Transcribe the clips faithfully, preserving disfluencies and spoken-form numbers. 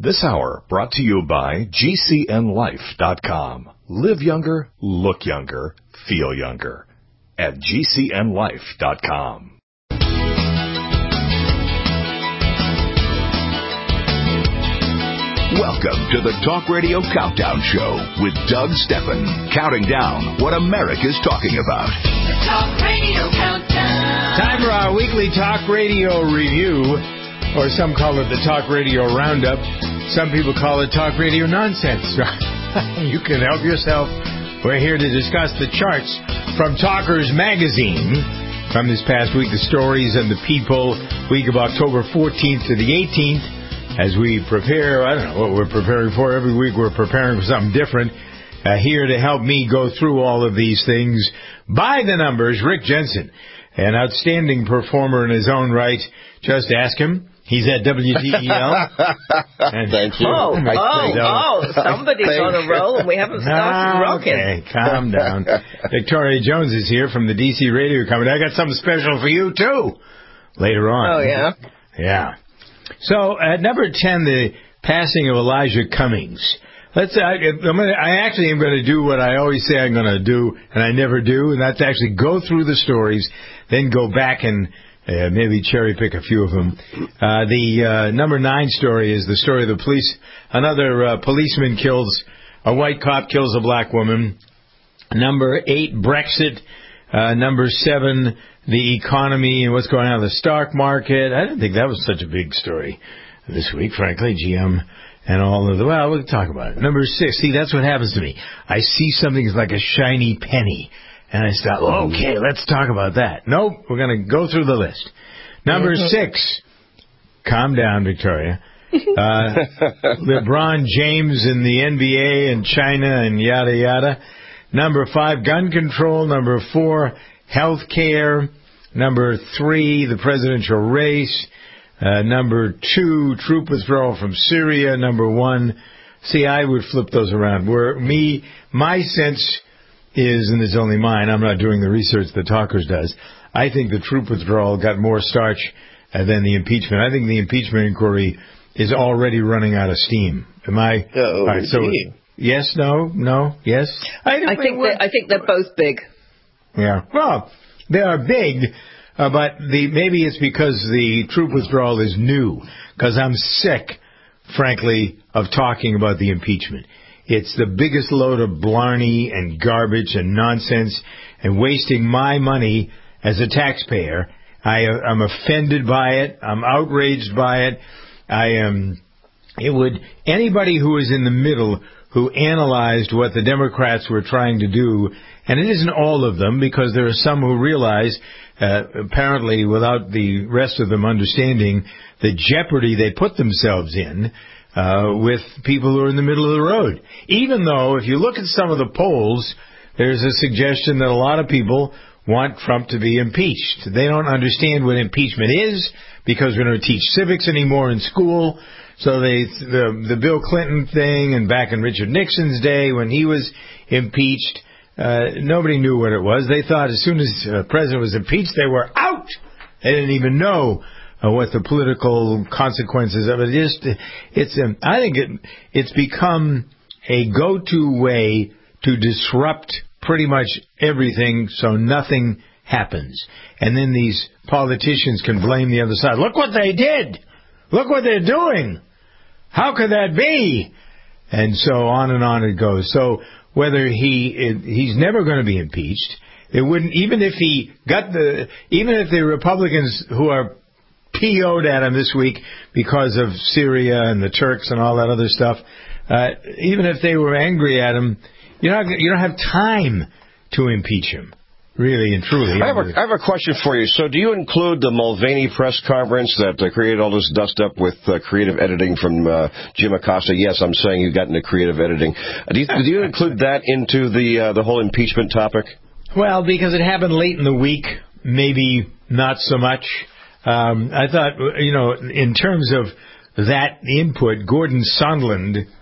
This hour brought to you by G C N life dot com. Live younger, look younger, feel younger at G C N life dot com. Welcome to the Talk Radio Countdown Show with Doug Steffen, counting down what America's talking about. The Talk Radio Countdown. Time for our weekly Talk Radio review, or some call it the Talk Radio Roundup. Some people call it Talk Radio Nonsense. You can help yourself. We're here to discuss the charts from Talkers Magazine from this past week, the stories and the people, week of October fourteenth to the eighteenth. As we prepare, I don't know what we're preparing for. Every week we're preparing for something different. Uh, here to help me go through all of these things, by the numbers, Rick Jensen, an outstanding performer in his own right. Just ask him. He's at W T E L. And Thank you. Oh, I oh, say, oh, somebody's on a roll and we haven't started rocking. Okay, calm down. Victoria Jones is here from the D C Radio Company. I got something special for you, too, later on. Oh, yeah? Yeah. So, at number ten, the passing of Elijah Cummings. Let's. I, I'm gonna, I actually am going to do what I always say I'm going to do, and I never do, and that's actually go through the stories, then go back and uh, maybe cherry pick a few of them. Uh, the uh, number nine story is the story of the police. Another uh, policeman kills, a white cop kills a black woman. Number eight, Brexit. Uh, number seven, the economy and what's going on in the stock market. I didn't think that was such a big story this week, frankly. G M and all of the, well, we'll talk about it. Number six, see, that's what happens to me. I see something that's like a shiny penny, and I start, okay, let's talk about that. Nope, we're going to go through the list. Number six, calm down, Victoria. Uh, LeBron James in the N B A and China and yada, yada. Number five, gun control. Number four, health care. Number three, the presidential race. Uh, number two, troop withdrawal from Syria. Number one, see, I would flip those around. Where me, my sense is, and it's only mine, I'm not doing the research that Talkers does, I think the troop withdrawal got more starch uh, than the impeachment. I think the impeachment inquiry is already running out of steam. Am I? Oh, all right, so, yes, no, no, yes? I, I think they're, I think they're both big. Yeah. Well, they are big, uh, but the maybe it's because the troop withdrawal is new, because I'm sick, frankly, of talking about the impeachment. It's the biggest load of blarney and garbage and nonsense and wasting my money as a taxpayer. I, I'm offended by it. I'm outraged by it. I am. It would anybody who is in the middle who analyzed what the Democrats were trying to do, and it isn't all of them, because there are some who realize, uh, apparently without the rest of them understanding, the jeopardy they put themselves in uh, with people who are in the middle of the road. Even though, if you look at some of the polls, there's a suggestion that a lot of people want Trump to be impeached. They don't understand what impeachment is, because we don't teach civics anymore in school. So they, the, the Bill Clinton thing, and back in Richard Nixon's day when he was impeached, uh, nobody knew what it was. They thought as soon as the president was impeached, they were out. They didn't even know uh, what the political consequences of it is. It's, um, I think it, it's become a go-to way to disrupt pretty much everything so nothing happens. And then these politicians can blame the other side. Look what they did. Look what they're doing. How could that be? And so on and on it goes. So whether he he's never going to be impeached, it wouldn't, even if he got the, even if the Republicans who are P O'd at him this week because of Syria and the Turks and all that other stuff, uh, even if they were angry at him, you know, you don't have time to impeach him. Really and truly. I have, a, I have a question for you. So do you include the Mulvaney press conference that uh, created all this dust up with uh, creative editing from uh, Jim Acosta? Yes, I'm saying you got into creative editing. Uh, do, you, do you include that into the uh, the whole impeachment topic? Well, because it happened late in the week, maybe not so much. Um, I thought, you know, in terms of that input, Gordon Sondland, uh,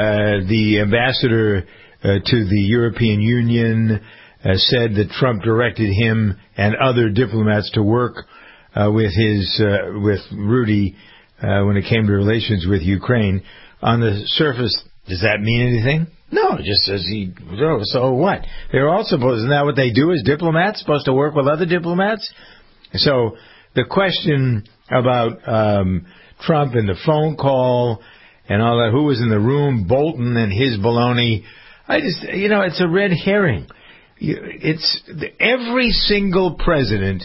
the ambassador uh, to the European Union, Uh, said that Trump directed him and other diplomats to work uh, with his uh, with Rudy uh, when it came to relations with Ukraine. On the surface, does that mean anything? No, it just says he, oh, so what? They're all supposed, isn't that what they do as diplomats, supposed to work with other diplomats? So the question about um, Trump and the phone call and all that, who was in the room, Bolton and his baloney, I just, you know, it's a red herring. It's every single president,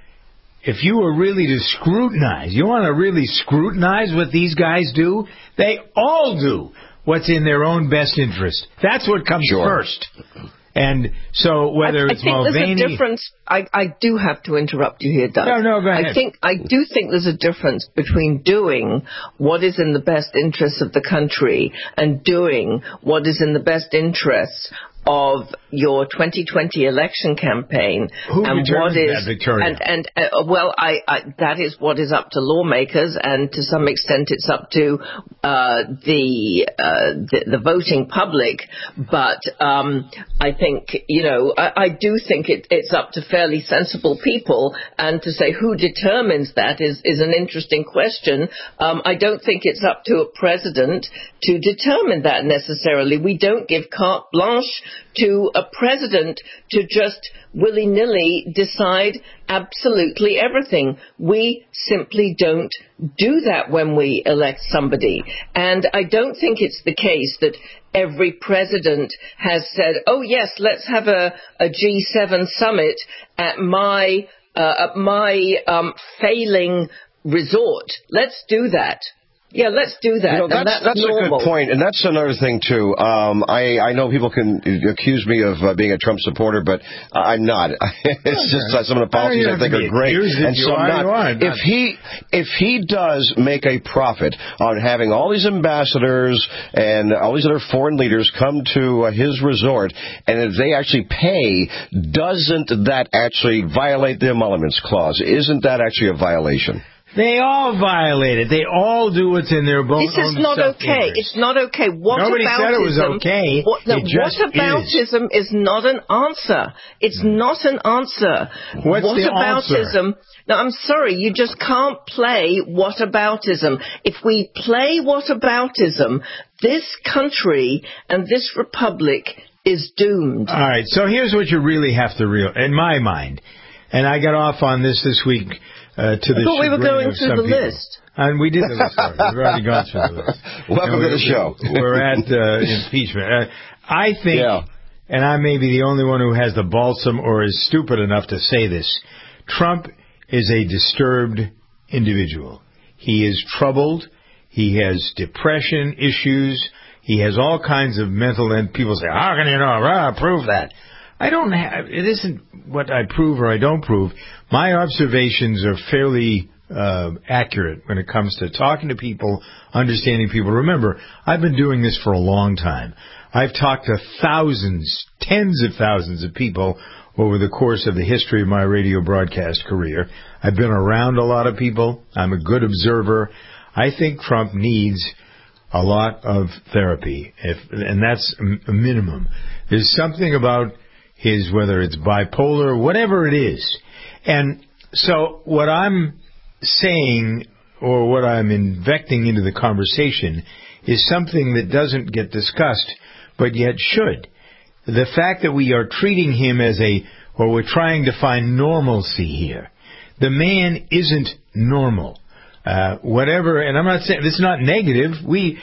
if you were really to scrutinize, you want to really scrutinize what these guys do, they all do what's in their own best interest. That's what comes sure. first. And so whether I, it's I think Mulvaney... there's a difference. I, I do have to interrupt you here, Doug. No, no, go ahead. I think I do think there's a difference between doing what is in the best interest of the country and doing what is in the best interest of your twenty twenty election campaign. Who and determines what is, that, Victoria? And, and uh, well, I, I, that is what is up to lawmakers, and to some extent it's up to uh, the, uh, the the voting public. But um, I think, you know, I, I do think it, it's up to fairly sensible people, and to say who determines that is, is an interesting question. Um, I don't think it's up to a president to determine that necessarily. We don't give carte blanche to a president to just willy-nilly decide absolutely everything. We simply don't do that when we elect somebody. And I don't think it's the case that every president has said, oh, yes, let's have a, a G seven summit at my, uh, at my um, failing resort. Let's do that. Yeah, let's do that. You know, that's and that's, that's a normal. good point, and that's another thing too. Um, I I know people can accuse me of uh, being a Trump supporter, but I'm not. It's just uh, some of the policies I, I think are great, and some not. Are, not. If he if he does make a profit on having all these ambassadors and all these other foreign leaders come to uh, his resort, and if they actually pay, doesn't that actually violate the emoluments clause? Isn't that actually a violation? They all violate it. They all do what's in their own This is not okay. It's not okay. What Nobody said it was okay. What, no, it just whataboutism is. is not an answer. It's not an answer. What's the whataboutism? answer? No, I'm sorry. You just can't play whataboutism. If we play whataboutism, this country and this republic is doomed. All right. So here's what you really have to realize, in my mind, and I got off on this this week. Uh, to the I thought we were going through the people. list. And we did the list already. We've already gone through the list. Welcome to the show. We're at uh, impeachment. Uh, I think, yeah. and I may be the only one who has the balsam or is stupid enough to say this, Trump is a disturbed individual. He is troubled. He has depression issues. He has all kinds of mental, and people say, how can you know? Ah, prove that. I don't have, it isn't what I prove or I don't prove. My observations are fairly uh, accurate when it comes to talking to people, understanding people. Remember, I've been doing this for a long time. I've talked to thousands, tens of thousands of people over the course of the history of my radio broadcast career. I've been around a lot of people. I'm a good observer. I think Trump needs a lot of therapy, if, and that's a minimum. There's something about his, whether it's bipolar, whatever it is. And so what I'm saying, or what I'm invecting into the conversation, is something that doesn't get discussed, but yet should. The fact that we are treating him as a, or we're trying to find normalcy here. The man isn't normal. Uh, whatever, and I'm not saying, this is not negative. We,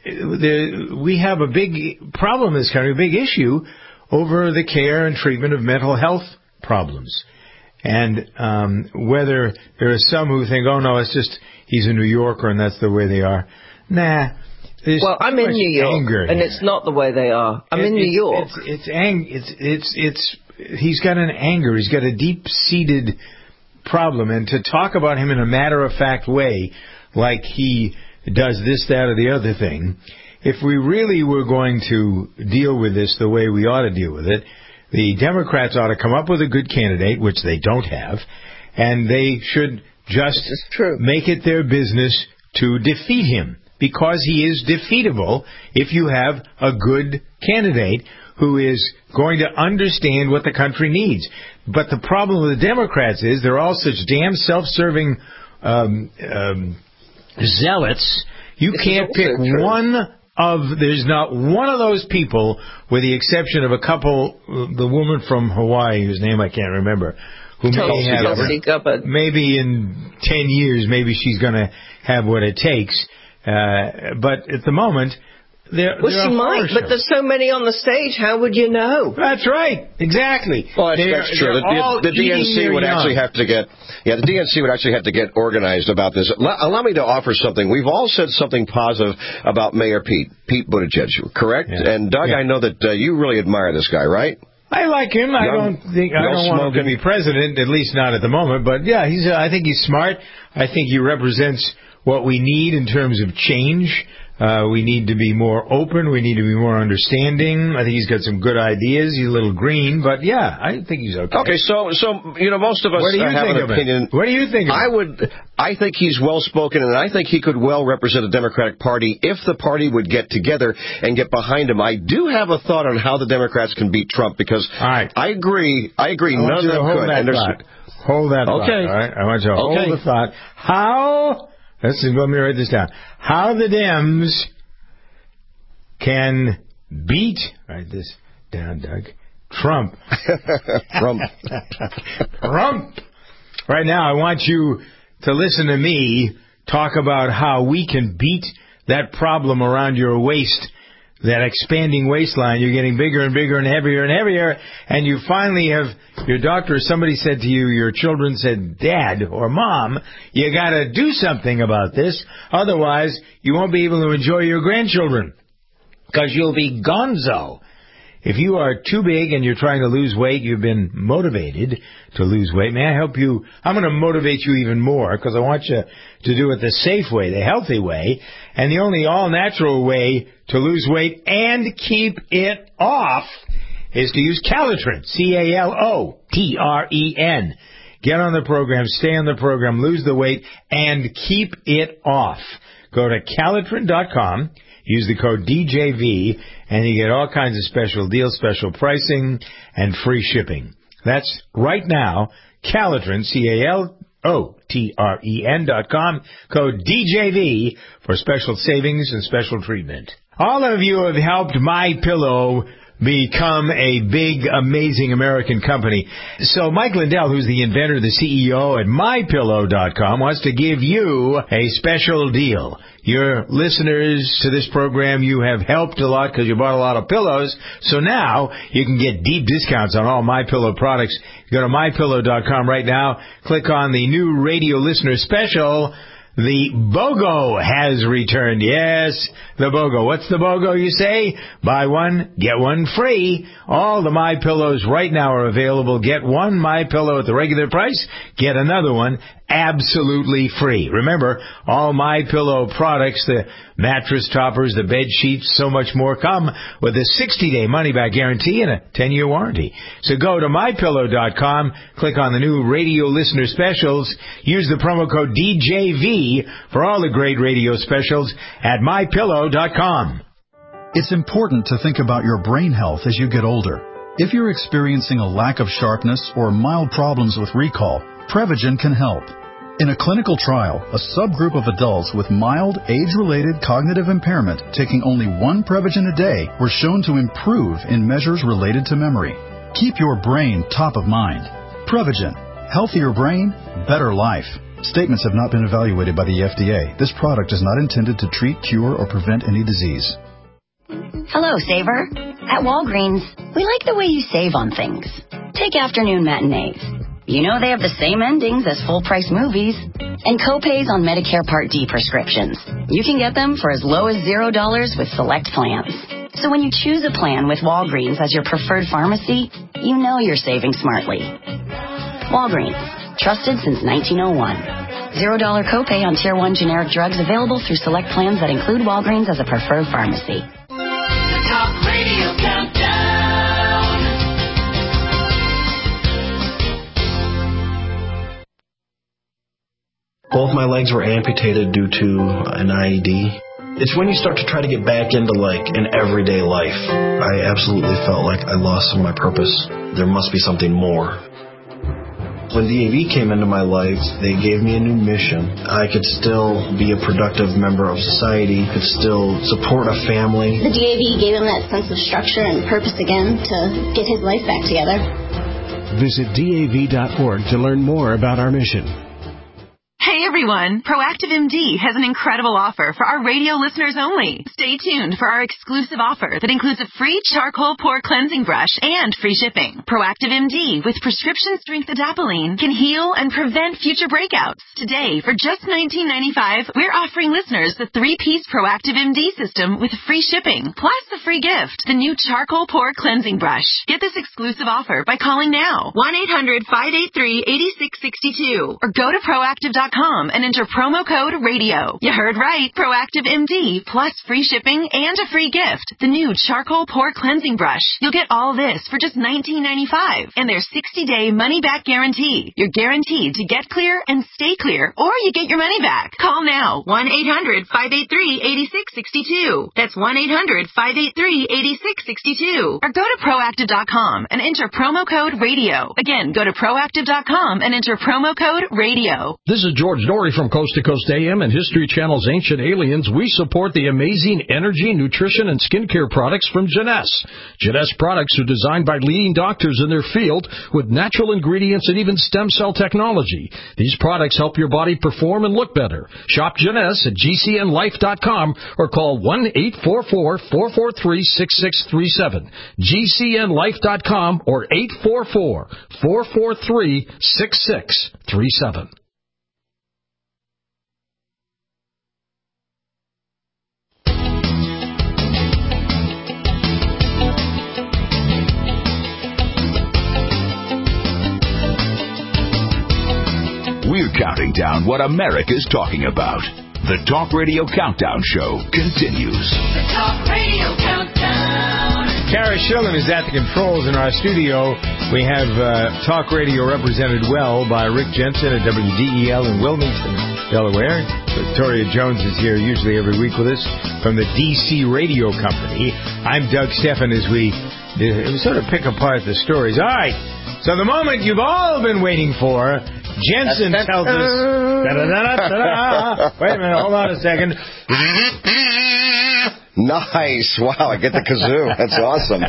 the, we have a big problem in this country, a big issue over the care and treatment of mental health problems. And um, whether there are some who think, oh, no, it's just he's a New Yorker and that's the way they are. Nah. Well, I'm in New York, and here. It's not the way they are. I'm it, in New it's, York. It's, it's, ang- it's, it's, it's, he's got an anger. He's got a deep-seated problem. And to talk about him in a matter-of-fact way, like he does this, that, or the other thing, if we really were going to deal with this the way we ought to deal with it, the Democrats ought to come up with a good candidate, which they don't have, and they should just make it their business to defeat him, because he is defeatable if you have a good candidate who is going to understand what the country needs. But the problem with the Democrats is they're all such damn self-serving um, um zealots. You This can't is also pick true. one of, there's not one of those people, with the exception of a couple, the woman from Hawaii, whose name I can't remember, who may Tulsi have, Tulsi Gabbard. maybe in ten years, maybe she's going to have what it takes. Uh, but at the moment, There, Well, there she are might, horror but shows. there's so many on the stage. How would you know? That's right. Exactly. Well, that's, They're- that's true. they're The, all the, the D N eating C their would young. actually have to get, yeah, the D N C would actually have to get organized about this. Allow, allow me to offer something. We've all said something positive about Mayor Pete, Pete Buttigieg, correct? Yeah. And Doug, Yeah. I know that uh, you really admire this guy, right? I like him. I Young- don't think I no don't want him to smoking. be president, at least not at the moment. But yeah, he's. Uh, I think he's smart. I think he represents what we need in terms of change. Uh, we need to be more open. We need to be more understanding. I think he's got some good ideas. He's a little green, but yeah, I think he's okay. Okay, so so you know most of us What do you uh, have think an of opinion. it? What do you think of I it? would. I think he's well spoken, and I think he could well represent the Democratic Party if the party would get together and get behind him. I do have a thought on how the Democrats can beat Trump because All right. I agree. I agree. I None want of you to them hold could. that And there's- thought. Hold that thought. Okay. All right. I want you to Okay. hold the thought. How? Let's see, let me write this down. How the Dems can beat. Write this down, Doug. Trump. Trump. Trump. Right now, I want you to listen to me talk about how we can beat that problem around your waist, that expanding waistline. You're getting bigger and bigger and heavier and heavier, and you finally have, your doctor or somebody said to you, your children said, Dad or Mom, you got to do something about this, otherwise you won't be able to enjoy your grandchildren, because you'll be gonzo. If you are too big and you're trying to lose weight, you've been motivated to lose weight. May I help you? I'm going to motivate you even more because I want you to do it the safe way, the healthy way, and the only all-natural way to lose weight and keep it off is to use Calitrin, C A L O T R E N. Get on the program, stay on the program, lose the weight, and keep it off. Go to Calitrin dot com. Use the code D J V, and you get all kinds of special deals, special pricing, and free shipping. That's right now, Calitrin, C A L O T R E N dot com, code D J V for special savings and special treatment. All of you have helped MyPillow become a big, amazing American company. So Mike Lindell, who's the inventor, the C E O at My Pillow dot com, wants to give you a special deal. Your listeners to this program, you have helped a lot because you bought a lot of pillows. So now you can get deep discounts on all MyPillow products. Go to My Pillow dot com right now. Click on the new radio listener special. The BOGO has returned. Yes, the BOGO. What's the BOGO, you say? Buy one, get one free. All the MyPillows right now are available. Get one MyPillow at the regular price. Get another one absolutely free. Remember, all MyPillow products, the mattress toppers, the bed sheets, so much more, come with a sixty-day money-back guarantee and a ten-year warranty. So go to My Pillow dot com, click on the new radio listener specials, use the promo code D J V for all the great radio specials at My Pillow dot com. It's important to think about your brain health as you get older. If you're experiencing a lack of sharpness or mild problems with recall, Prevagen can help. In a clinical trial, a subgroup of adults with mild age-related cognitive impairment taking only one Prevagen a day were shown to improve in measures related to memory. Keep your brain top of mind. Prevagen. Healthier brain, better life. Statements have not been evaluated by the F D A. This product is not intended to treat, cure, or prevent any disease. Hello, Saver. At Walgreens, we like the way you save on things. Take afternoon matinees. You know they have the same endings as full-price movies. And copays on Medicare Part D prescriptions. You can get them for as low as zero dollars with select plans. So when you choose a plan with Walgreens as your preferred pharmacy, you know you're saving smartly. Walgreens. Trusted since nineteen oh one. Zero dollar copay on Tier one generic drugs available through select plans that include Walgreens as a preferred pharmacy. The Talk Radio Countdown. Both my legs were amputated due to an I E D. It's when you start to try to get back into, like, an everyday life. I absolutely felt like I lost some of my purpose. There must be something more. When D A V came into my life, they gave me a new mission. I could still be a productive member of society, could still support a family. The D A V gave him that sense of structure and purpose again to get his life back together. Visit D A V dot org to learn more about our mission. Hey everyone, Proactive M D has an incredible offer for our radio listeners only. Stay tuned for our exclusive offer that includes a free charcoal pore cleansing brush and free shipping. Proactive M D with prescription strength adapalene can heal and prevent future breakouts. Today, for just nineteen ninety-five dollars, we're offering listeners the three-piece Proactive M D system with free shipping, plus the free gift, the new charcoal pore cleansing brush. Get this exclusive offer by calling now, one eight hundred, five eight three, eight six six two, or go to proactive dot com and enter promo code radio. You heard right. Proactive M D plus free shipping and a free gift. The new charcoal pore cleansing brush. You'll get all this for just nineteen ninety-five dollars and their sixty-day money-back guarantee. You're guaranteed to get clear and stay clear, or you get your money back. Call now. one eight hundred, five eight three, eight six six two. That's one eight hundred, five eight three, eight six six two. Or go to proactive dot com and enter promo code radio. Again, go to proactive dot com and enter promo code radio. This is George Norrie from Coast to Coast A M and History Channel's Ancient Aliens. We support the amazing energy, nutrition, and skincare products from Jeunesse. Jeunesse products are designed by leading doctors in their field with natural ingredients and even stem cell technology. These products help your body perform and look better. Shop Jeunesse at G C N life dot com or call one eight four four, four four three, six six three seven. G C N life dot com or eight four four, four four three, six six three seven. We're counting down what America's talking about. The Talk Radio Countdown Show continues. The Talk Radio Countdown. Kara Schillen is at the controls in our studio. We have uh, Talk Radio represented well by Rick Jensen at W D E L in Wilmington, Delaware. Victoria Jones is here usually every week with us from the D C Radio Company. I'm Doug Steffen as we, we sort of pick apart the stories. All right. So the moment you've all been waiting for, Jensen tells us... Da-da-da-da-da-da. Wait a minute, hold on a second. Nice. Wow, I get the kazoo. That's awesome.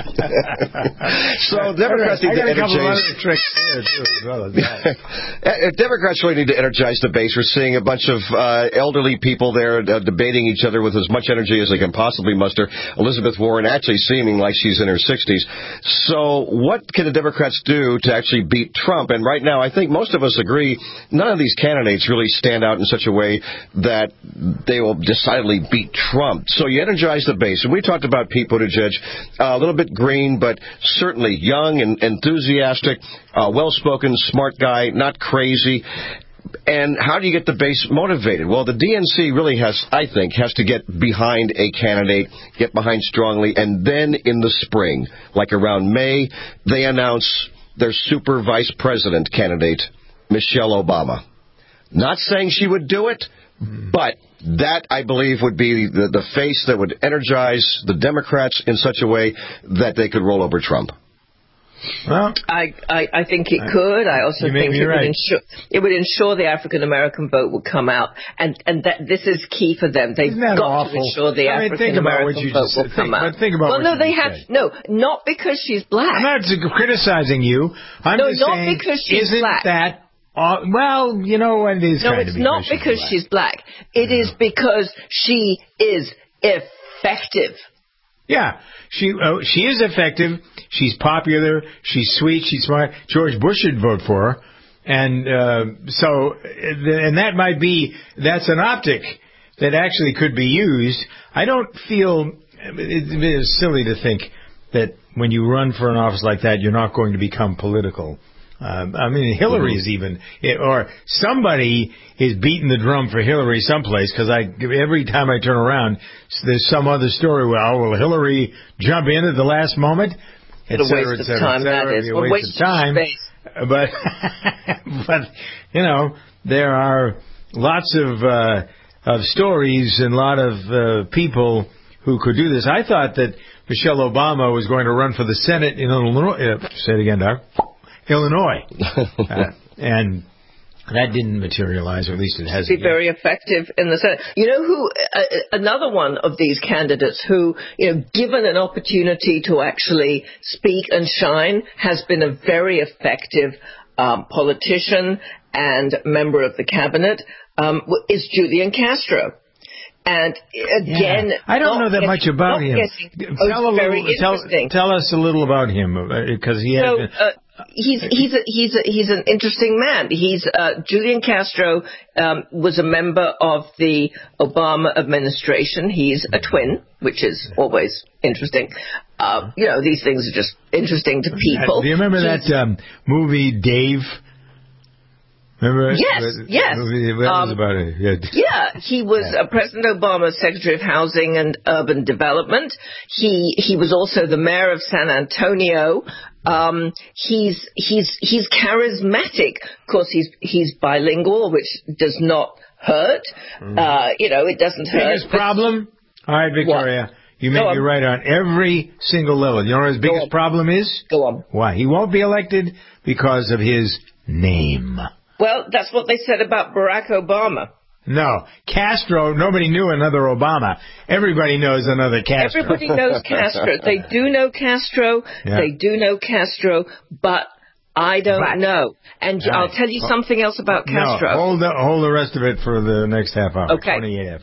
So Democrats need to energize... tricks here, too, as well as that. Democrats really need to energize the base. We're seeing a bunch of uh, elderly people there uh, debating each other with as much energy as they can possibly muster. Elizabeth Warren actually seeming like she's in her sixties. So what can the Democrats do to actually beat Trump? And right now, I think most of us agree none of these candidates really stand out in such a way that they will decidedly beat Trump. So you energize the base. And we talked about Pete Buttigieg, uh, a little bit green, but certainly young and enthusiastic, uh, well-spoken, smart guy, not crazy. And how do you get the base motivated? Well, the D N C really has, I think, has to get behind a candidate, get behind strongly, and then in the spring, like around May, they announce their super vice president candidate, Michelle Obama. Not saying she would do it, but that, I believe, would be the, the face that would energize the Democrats in such a way that they could roll over Trump. Well, I, I, I think it could. I also think it, right. would ensure, it would ensure the African American vote would come out, and and that this is key for them. They've got awful? to ensure the I mean, African American vote will think, come out. But think about well, what no, they have said. no, not because she's black. I'm not criticizing you. I'm no, just not saying, because she's isn't black. that Uh, well, you know, it is no, kind it's of not because she's black. It is because she is effective. Yeah, she uh, she is effective. She's popular. She's sweet. She's smart. George Bush should vote for her, and uh, so and that might be that's an optic that actually could be used. I don't feel it is silly to think that when you run for an office like that, you're not going to become political. Um, I mean, Hillary is even, or somebody is beating the drum for Hillary someplace, because I every time I turn around, there's some other story. Well, will Hillary jump in at the last moment? What a waste of time that is. A waste of time. But, but you know, there are lots of uh, of stories and a lot of uh, people who could do this. I thought that Michelle Obama was going to run for the Senate in Illinois. Uh, say it again, Doc. Illinois. uh, and that didn't materialize, or at least it hasn't. Be very effective in the Senate. You know who? Uh, another one of these candidates who, you know, given an opportunity to actually speak and shine, has been a very effective um, politician and member of the cabinet, um, is Julian Castro. And again, yeah. I don't know that getting, much about him. Getting, tell, oh, a very little, tell, tell us a little about him, because he so, has been... uh, He's he's a, he's a, he's an interesting man. He's uh, Julian Castro um, was a member of the Obama administration. He's a twin, which is always interesting. Uh, you know, these things are just interesting to people. Do you remember he's, that um, movie Dave? Remember? Yes, yes. What um, was about it? Yeah. yeah, he was uh, President Obama's Secretary of Housing and Urban Development. He he was also the mayor of San Antonio. Um, he's he's he's charismatic. Of course, he's he's bilingual, which does not hurt. Mm. Uh, you know, it doesn't hurt. Biggest problem? All right, Victoria. What? You may be right on every single level. You know what his biggest problem is? Go on. Why? He won't be elected because of his name. Well, that's what they said about Barack Obama. No. Castro, nobody knew another Obama. Everybody knows another Castro. Everybody knows Castro. They do know Castro. Yeah. They do know Castro, but I don't but, know. And right. I'll tell you something else about Castro. No, hold the, hold the rest of it for the next half hour. Okay. twenty-eight F.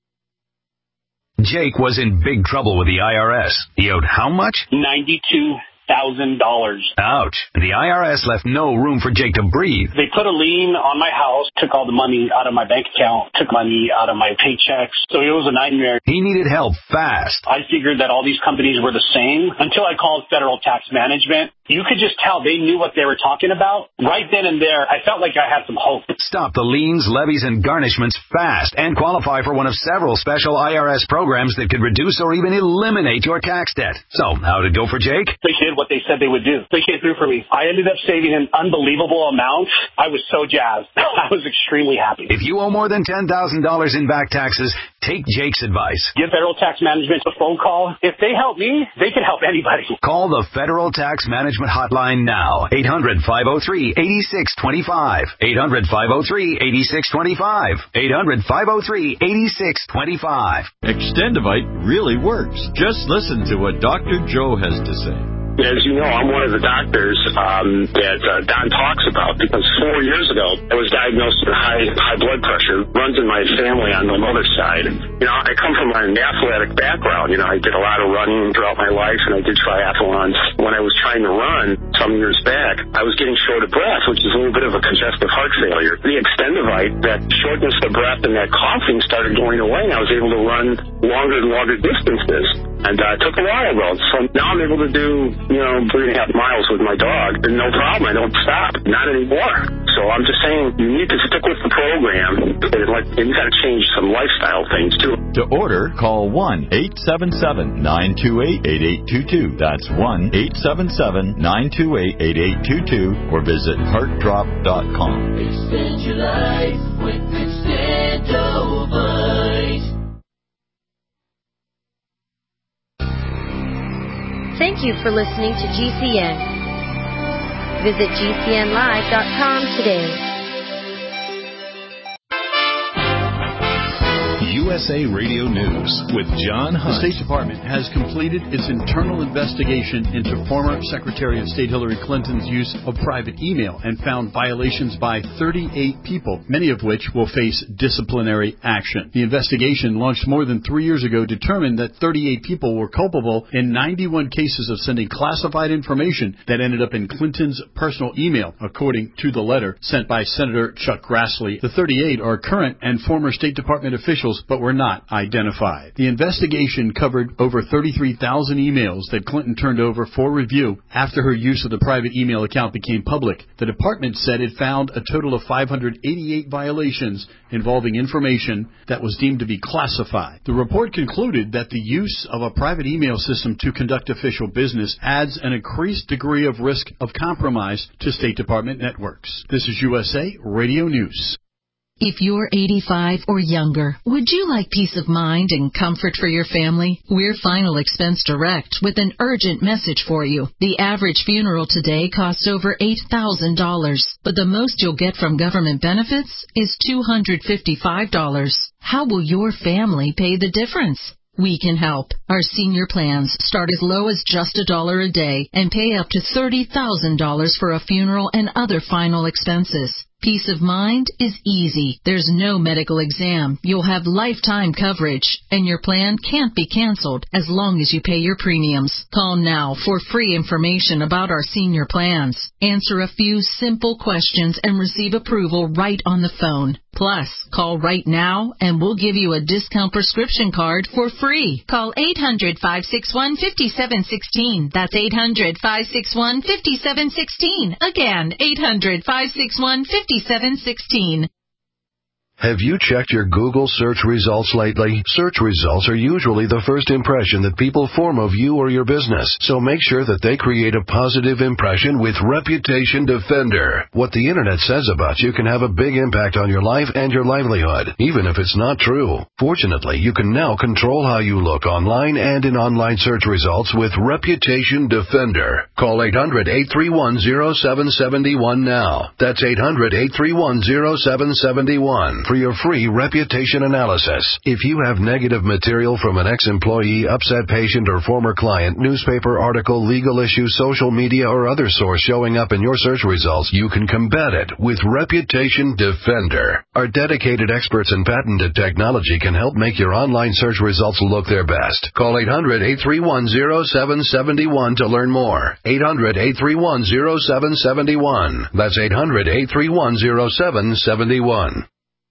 Jake was in big trouble with the I R S. He owed how much? ninety-two thousand dollars. Ouch. The I R S left no room for Jake to breathe. They put a lien on my house, took all the money out of my bank account, took money out of my paychecks. So it was a nightmare. He needed help fast. I figured that all these companies were the same until I called Federal Tax Management. You could just tell they knew what they were talking about. Right then and there, I felt like I had some hope. Stop the liens, levies, and garnishments fast and qualify for one of several special I R S programs that could reduce or even eliminate your tax debt. So, how'd it go for Jake? They did what they said they would do. They came through for me. I ended up saving an unbelievable amount. I was so jazzed. I was extremely happy. If you owe more than ten thousand dollars in back taxes, take Jake's advice. Give Federal Tax Management a phone call. If they help me, they can help anybody. Call the Federal Tax Management hotline now. eight hundred, five oh three, eight six two five. eight hundred, five oh three, eight six two five. eight hundred, five oh three, eight six two five. Extendivite really works. Just listen to what Doctor Joe has to say. As you know, I'm one of the doctors um, that uh, Don talks about, because four years ago I was diagnosed with high high blood pressure. Runs in my family on my mother's side. You know, I come from an athletic background. You know, I did a lot of running throughout my life, and I did triathlons. When I was trying to run some years back, I was getting short of breath, which is a little bit of a congestive heart failure. The Extendivite, that shortness of breath and that coughing started going away, and I was able to run longer and longer distances. And uh, it took a while, though. So now I'm able to do, you know, three and a half miles with my dog. And no problem. I don't stop. Not anymore. So I'm just saying, you need to stick with the program. And like, you got to change some lifestyle things, too. To order, call one eight seven seven, nine two eight, eight eight two two. That's one eight seven seven, nine two eight, eight eight two two. Or visit heart drop dot com. Extend your life with Extendivite. Thank you for listening to G C N. Visit G C N live dot com today. U S A Radio News with John Hunt. The State Department has completed its internal investigation into former Secretary of State Hillary Clinton's use of private email and found violations by thirty-eight people, many of which will face disciplinary action. The investigation, launched more than three years ago, determined that thirty-eight people were culpable in ninety-one cases of sending classified information that ended up in Clinton's personal email, according to the letter sent by Senator Chuck Grassley. The thirty-eight are current and former State Department officials, but were not identified. The investigation covered over thirty-three thousand emails that Clinton turned over for review after her use of the private email account became public. The department said it found a total of five hundred eighty-eight violations involving information that was deemed to be classified. The report concluded that the use of a private email system to conduct official business adds an increased degree of risk of compromise to State Department networks. This is U S A Radio News. If you're eighty-five or younger, would you like peace of mind and comfort for your family? We're Final Expense Direct with an urgent message for you. The average funeral today costs over eight thousand dollars, but the most you'll get from government benefits is two hundred fifty-five dollars. How will your family pay the difference? We can help. Our senior plans start as low as just a dollar a day and pay up to thirty thousand dollars for a funeral and other final expenses. Peace of mind is easy. There's no medical exam. You'll have lifetime coverage, and your plan can't be canceled as long as you pay your premiums. Call now for free information about our senior plans. Answer a few simple questions and receive approval right on the phone. Plus, call right now and we'll give you a discount prescription card for free. Call eight hundred, five six one, five seven one six. That's eight hundred, five six one, five seven one six. Again, eight hundred, five six one, five seven one six. Have you checked your Google search results lately? Search results are usually the first impression that people form of you or your business, so make sure that they create a positive impression with Reputation Defender. What the internet says about you can have a big impact on your life and your livelihood, even if it's not true. Fortunately, you can now control how you look online and in online search results with Reputation Defender. Call eight hundred, eight three one, zero seven seven one now. That's eight hundred, eight three one, zero seven seven one. For your free reputation analysis. If you have negative material from an ex-employee, upset patient, or former client, newspaper article, legal issue, social media, or other source showing up in your search results, you can combat it with Reputation Defender. Our dedicated experts in patented technology can help make your online search results look their best. Call eight hundred, eight three one, zero seven seven one to learn more. eight hundred, eight three one, zero seven seven one. That's eight hundred, eight three one, zero seven seven one.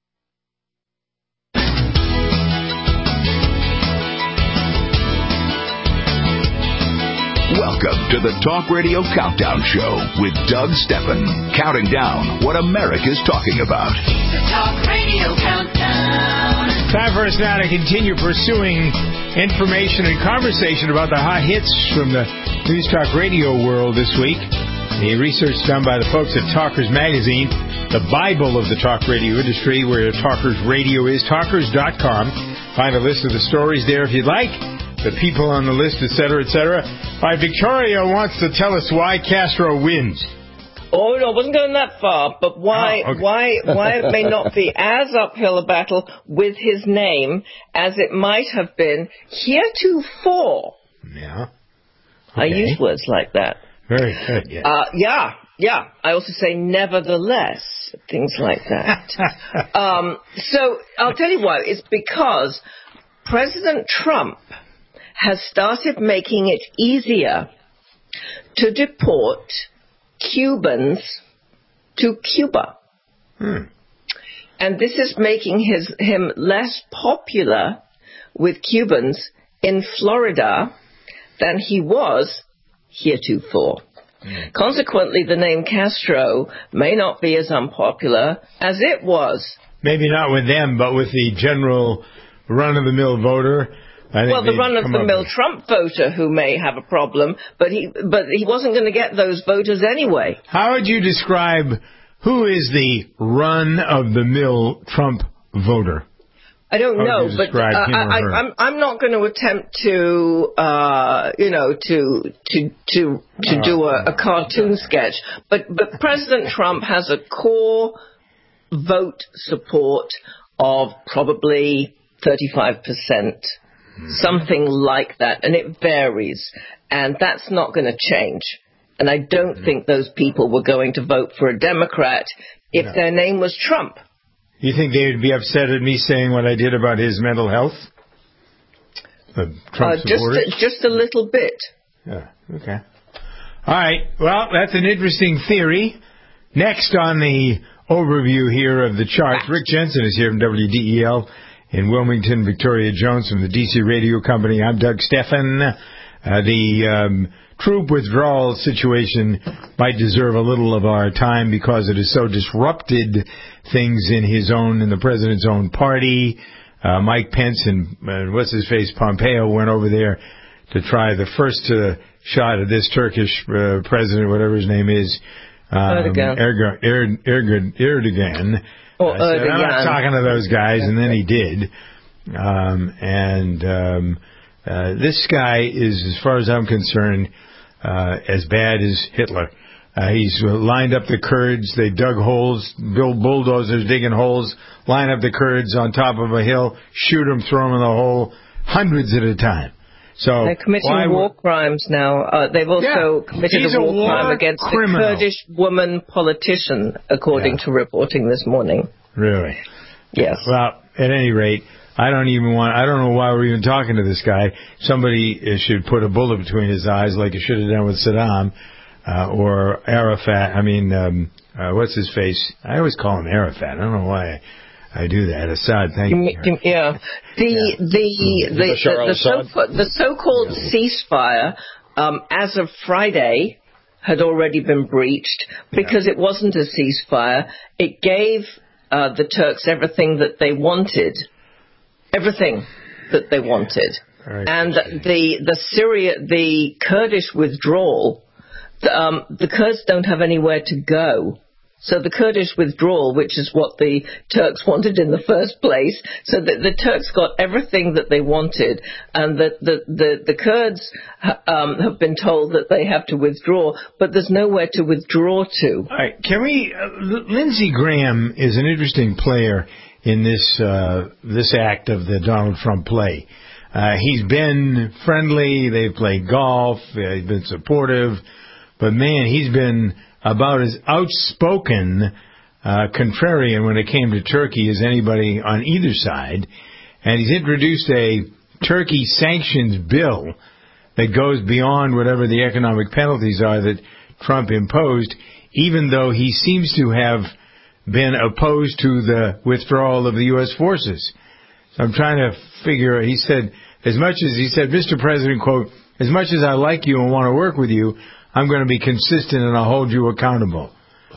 Welcome to the Talk Radio Countdown Show with Doug Steffen, counting down what America's talking about. The Talk Radio Countdown. Time for us now to continue pursuing information and conversation about the hot hits from the News Talk Radio world this week. The research done by the folks at Talkers Magazine, the Bible of the talk radio industry, where Talkers Radio is, talkers dot com. Find a list of the stories there if you'd like. The people on the list, et cetera, et cetera. All right, Victoria wants to tell us why Castro wins. Oh, no, I wasn't going that far, but why oh, okay. why why it may not be as uphill a battle with his name as it might have been heretofore. Yeah. Okay. I use words like that. Very good, yeah. Uh, yeah, yeah. I also say nevertheless, things like that. um, so I'll tell you why. It's because President Trump has started making it easier to deport Cubans to Cuba. Hmm. And this is making his him less popular with Cubans in Florida than he was heretofore. Mm. Consequently, the name Castro may not be as unpopular as it was. Maybe not with them, but with the general run-of-the-mill voter. I think well, the run-of-the-mill Trump voter who may have a problem, but he but he wasn't going to get those voters anyway. How would you describe who is the run-of-the-mill Trump voter? I don't How know, but uh, I, I, I'm I'm not going to attempt to uh, you know to to to to do a, a cartoon sketch. But but President Trump has a core vote support of probably thirty-five percent, something like that, and it varies, and that's not going to change. And I don't think those people were going to vote for a Democrat if no. their name was Trump. You think they would be upset at me saying what I did about his mental health? The Trump uh, just a, just a little bit. Yeah. Okay. All right. Well, that's an interesting theory. Next on the overview here of the charts, Rick Jensen is here from W D E L in Wilmington. Victoria Jones from the D C Radio Company. I'm Doug Steffen. Uh, the um, troop withdrawal situation might deserve a little of our time because it has so disrupted things in his own, in the president's own party. Uh, Mike Pence and uh, what's his face Pompeo went over there to try the first uh, shot at this Turkish uh, president, whatever his name is, um, Erdogan. Erdogan, Erdogan Or I said, I'm not Erdogan. talking to those guys, and then he did. Um, and um, uh, this guy is, as far as I'm concerned, uh, as bad as Hitler. Uh, he's lined up the Kurds. They dug holes, build bulldozers digging holes, line up the Kurds on top of a hill, shoot them, throw them in the hole, hundreds at a time. So they're committing why war crimes now. Uh, they've also yeah, committed he's a war, a war crime against criminal. a Kurdish woman politician, according yeah. to reporting this morning. Really? Yes. Well, at any rate, I don't even want, I don't know why we're even talking to this guy. Somebody should put a bullet between his eyes like it should have done with Saddam, uh, or Arafat. I mean, um, uh, what's his face? I always call him Arafat. I don't know why I, I do that. Assad, thank you. Yeah. The, yeah. the, the, the, the, so, the so-called ceasefire, um, as of Friday, had already been breached because yeah. it wasn't a ceasefire. It gave uh, the Turks everything that they wanted. Everything that they wanted. Right. And the the Syria, the Kurdish withdrawal, the, um, the Kurds don't have anywhere to go. So the Kurdish withdrawal, which is what the Turks wanted in the first place, so that the Turks got everything that they wanted, and that the, the, the Kurds um, have been told that they have to withdraw, but there's nowhere to withdraw to. All right, can we, uh, Lindsey Graham is an interesting player in this uh, this act of the Donald Trump play. Uh, he's been friendly, they've played golf, uh, he's been supportive, but man, he's been about as outspoken uh, contrarian when it came to Turkey as anybody on either side. And he's introduced a Turkey sanctions bill that goes beyond whatever the economic penalties are that Trump imposed, even though he seems to have been opposed to the withdrawal of the U S forces. So I'm trying to figure, he said, as much as he said, Mister President, quote, as much as I like you and want to work with you, I'm going to be consistent and I'll hold you accountable,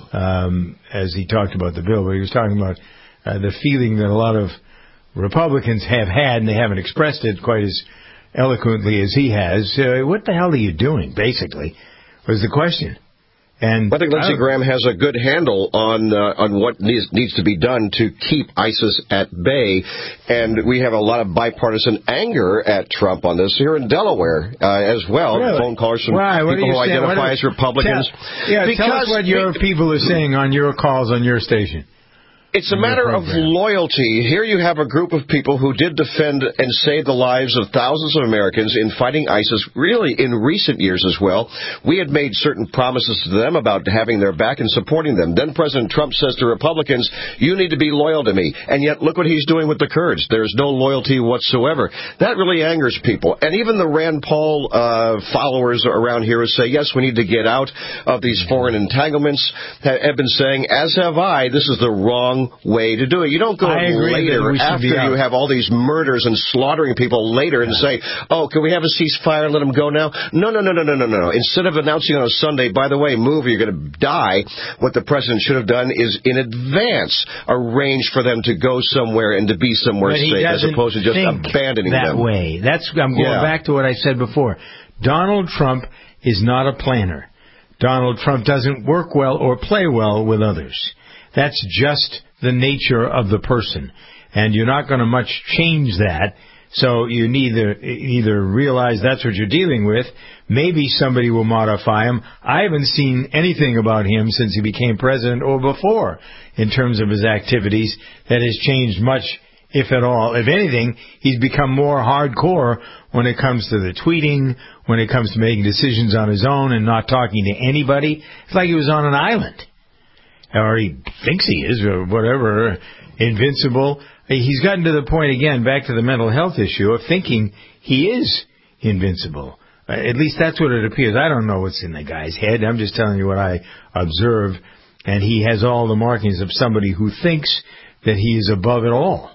um, as he talked about the bill. But he was talking about uh, the feeling that a lot of Republicans have had, and they haven't expressed it quite as eloquently as he has. Uh, what the hell are you doing, basically, was the question. And I think Lindsey I Graham has a good handle on uh, on what needs, needs to be done to keep ISIS at bay, and we have a lot of bipartisan anger at Trump on this here in Delaware uh, as well. Really? Phone callers from Why? What people who saying? identify are, as Republicans. Tell, yeah, because tell us what your people are saying on your calls on your station. It's a matter of loyalty. Here you have a group of people who did defend and save the lives of thousands of Americans in fighting ISIS, really in recent years as well. We had made certain promises to them about having their back and supporting them. Then President Trump says to Republicans, you need to be loyal to me. And yet look what he's doing with the Kurds. There's no loyalty whatsoever. That really angers people. And even the Rand Paul uh, followers around here who say, yes, we need to get out of these foreign entanglements, have been saying, as have I, this is the wrong way to do it. You don't go later after you have all these murders and slaughtering people later and say, oh, can we have a ceasefire and let them go now? No, no, no, no, no, no, no. Instead of announcing on a Sunday, by the way, move, you're going to die, what the president should have done is in advance arrange for them to go somewhere and to be somewhere safe as opposed to just abandoning that them. way. That's, I'm going yeah. back to what I said before. Donald Trump is not a planner. Donald Trump doesn't work well or play well with others. That's just the nature of the person, and you're not going to much change that. So you neither either realize that's what you're dealing with. Maybe somebody will modify him. I haven't seen anything about him since he became president or before in terms of his activities that has changed much, if at all. If anything, he's become more hardcore when it comes to the tweeting, when it comes to making decisions on his own and not talking to anybody. It's like he was on an island. Or he thinks he is, or whatever, invincible. He's gotten to the point, again, back to the mental health issue, of thinking he is invincible. Uh, at least that's what it appears. I don't know what's in the guy's head. I'm just telling you what I observe. And he has all the markings of somebody who thinks that he is above it all.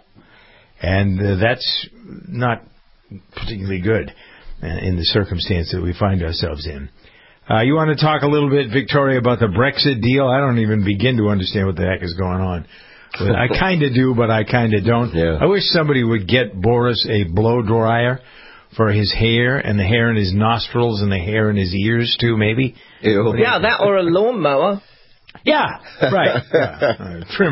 And uh, that's not particularly good uh, in the circumstance that we find ourselves in. Uh, you want to talk a little bit, Victoria, about the Brexit deal? I don't even begin to understand what the heck is going on. But I kind of do, but I kind of don't. Yeah. I wish somebody would get Boris a blow dryer for his hair and the hair in his nostrils and the hair in his ears, too, maybe. Ew. Yeah, that or a lawnmower. Yeah, right. Yeah. Uh, trimmer.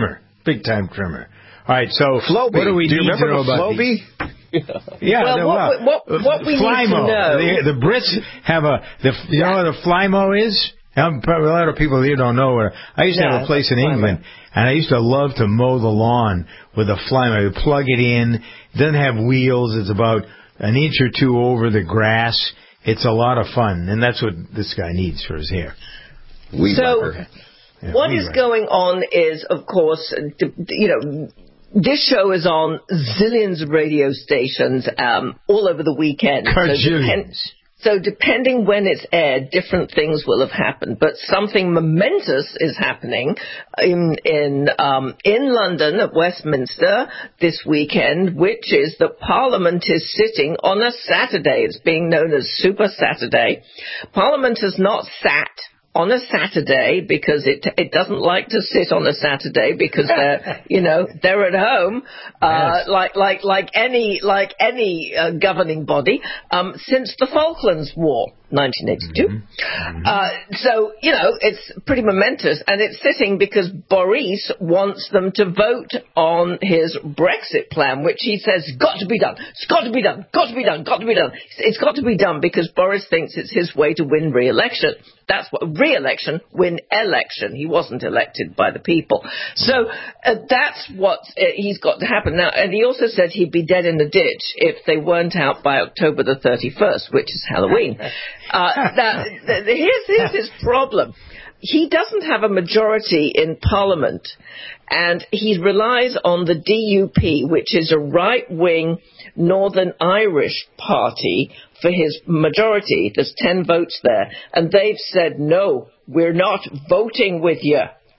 Big time trimmer. All right, so Floby. what do we do you need remember to know the about Floby? Yeah, well, the, what, uh, what, what we Flymo. need to know... The, the Brits have a... The, you know what a Flymo is? Um, probably a lot of people here don't know. Where I used to Yeah, have a place in Flymo. England, and I used to love to mow the lawn with a Flymo. You plug it in. It doesn't have wheels. It's about an inch or two over the grass. It's a lot of fun, and that's what this guy needs for his hair. Weed so, whacker. Yeah, what weed is whacker. going on is, of course, d- d- you know... This show is on zillions of radio stations um, all over the weekend. So, depend- so depending when it's aired, different things will have happened. But something momentous is happening in in um, in London at Westminster this weekend, which is that Parliament is sitting on a Saturday. It's being known as Super Saturday. Parliament has not sat on a Saturday because it it doesn't like to sit on a Saturday because they're you know they're at home uh, Yes. like like like any like any uh, governing body um, since the Falklands War. nineteen eighty-two. Mm-hmm. Uh, so, you know, it's pretty momentous, and it's sitting because Boris wants them to vote on his Brexit plan, which he says got to be done. It's got to be done. Got to be done. Got to be done. It's got to be done because Boris thinks it's his way to win re-election. That's what re-election, win election. He wasn't elected by the people. So uh, that's what uh, he's got to happen now. And he also said he'd be dead in the ditch if they weren't out by October the thirty-first, which is Halloween. Uh, now, th- th- here's, here's his problem. He doesn't have a majority in Parliament, and he relies on the D U P, which is a right-wing Northern Irish party, for his majority. There's ten votes there, and they've said, no, we're not voting with you.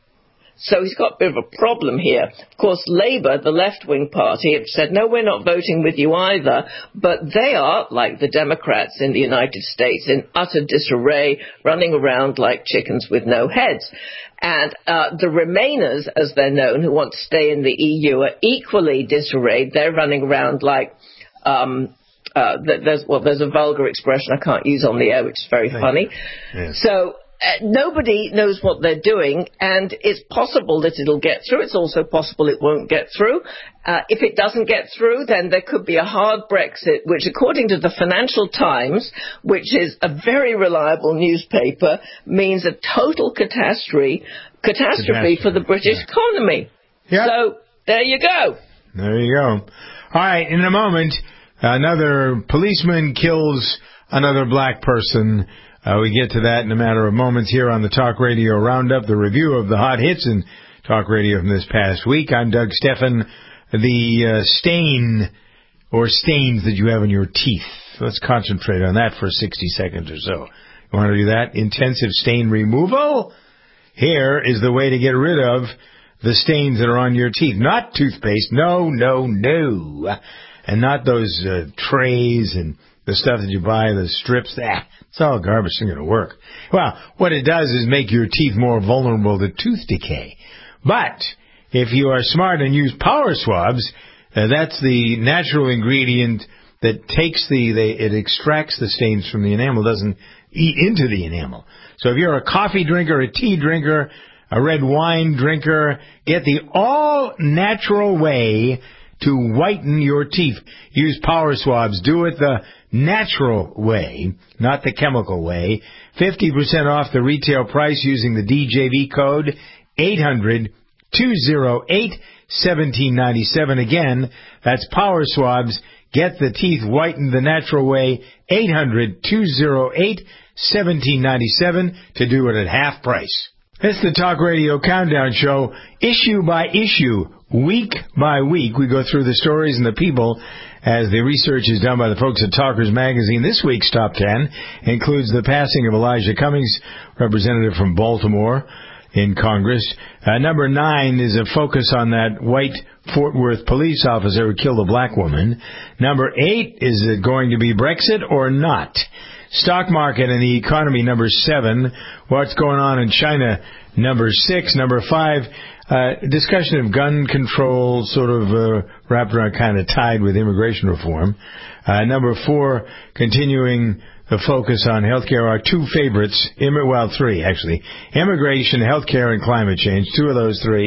So he's got a bit of a problem here. Of course, Labour, the left-wing party, have said, no, we're not voting with you either. But they are, like the Democrats in the United States, in utter disarray, running around like chickens with no heads. And uh, the Remainers, as they're known, who want to stay in the E U, are equally disarrayed. They're running around like... Um, uh, there's, well, there's a vulgar expression I can't use on the air, which is very funny. Yes. So... Uh, nobody knows what they're doing, and it's possible that it'll get through. It's also possible it won't get through. Uh, if it doesn't get through, then there could be a hard Brexit, which, according to the Financial Times, which is a very reliable newspaper, means a total catastrophe, catastrophe, catastrophe. for the British yeah. economy. Yep. So there you go. There you go. All right, in a moment, another policeman kills another black person. Uh, we get to that in a matter of moments here on the Talk Radio Roundup, the review of the hot hits in Talk Radio from this past week. I'm Doug Steffen. The uh, stain or stains that you have in your teeth. Let's concentrate on that for sixty seconds or so. You want to do that? Intensive stain removal? Here is the way to get rid of the stains that are on your teeth. Not toothpaste. No, no, no. And not those uh, trays and the stuff that you buy, the strips. Ah, it's all garbage. It's not going to work. Well, what it does is make your teeth more vulnerable to tooth decay. But if you are smart and use power swabs, uh, that's the natural ingredient that takes the, they, it extracts the stains from the enamel, doesn't eat into the enamel. So if you're a coffee drinker, a tea drinker, a red wine drinker, get the all-natural way to whiten your teeth. Use power swabs. Do it the natural way, not the chemical way. fifty percent off the retail price using the D J V code eight hundred, two oh eight, one seven nine seven. Again, that's power swabs. Get the teeth whitened the natural way. eight hundred, two oh eight, one seven nine seven to do it at half price. It's the Talk Radio Countdown Show, issue by issue, week by week. We go through the stories and the people as the research is done by the folks at Talkers Magazine. This week's Top ten includes the passing of Elijah Cummings, representative from Baltimore in Congress. Uh, number nine is a focus on that white Fort Worth police officer who killed a black woman. Number eight, is it going to be Brexit or not? Stock market and the economy, number seven. What's going on in China, number six. Number five, uh, discussion of gun control, sort of uh, wrapped around, kind of tied with immigration reform. Uh, number four, continuing the focus on healthcare. Our two favorites, well, three actually, immigration, healthcare, and climate change. Two of those three